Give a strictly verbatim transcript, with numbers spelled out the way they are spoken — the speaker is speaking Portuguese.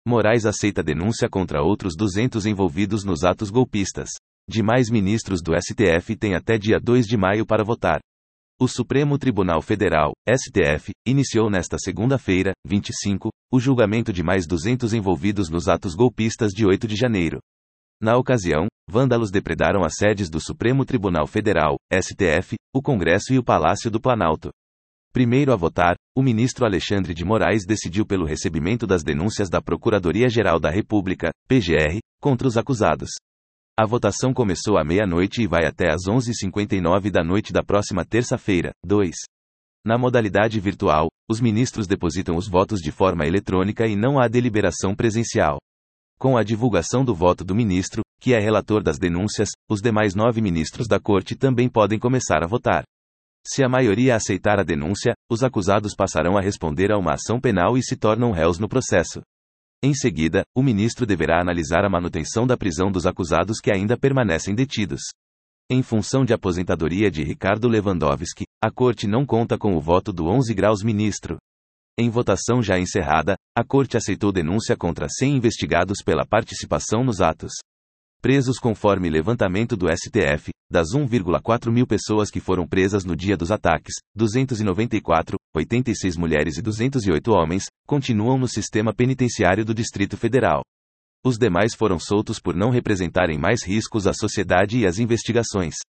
Moraes aceita denúncia contra outros duzentos envolvidos nos atos golpistas. Demais ministros do S T F têm até dia dois de maio para votar. O Supremo Tribunal Federal, S T F, iniciou nesta segunda-feira, vinte e cinco, o julgamento de mais duzentos envolvidos nos atos golpistas de oito de janeiro. Na ocasião, vândalos depredaram as sedes do Supremo Tribunal Federal, S T F, o Congresso e o Palácio do Planalto. Primeiro a votar, o ministro Alexandre de Moraes decidiu pelo recebimento das denúncias da Procuradoria-Geral da República, P G R, contra os acusados. A votação começou à meia-noite e vai até às onze e cinquenta e nove da noite da próxima terça-feira, dois. Na modalidade virtual, os ministros depositam os votos de forma eletrônica e não há deliberação presencial. Com a divulgação do voto do ministro, que é relator das denúncias, os demais nove ministros da Corte também podem começar a votar. Se a maioria aceitar a denúncia, os acusados passarão a responder a uma ação penal e se tornam réus no processo. Em seguida, o ministro deverá analisar a manutenção da prisão dos acusados que ainda permanecem detidos. Em função de aposentadoria de Ricardo Lewandowski, a Corte não conta com o voto do onze graus ministro. Em votação já encerrada, a Corte aceitou denúncia contra cem investigados pela participação nos atos. Presos conforme levantamento do S T F, das um vírgula quatro mil pessoas que foram presas no dia dos ataques, duzentos e noventa e quatro, oitenta e seis mulheres e duzentos e oito homens, continuam no sistema penitenciário do Distrito Federal. Os demais foram soltos por não representarem mais riscos à sociedade e às investigações.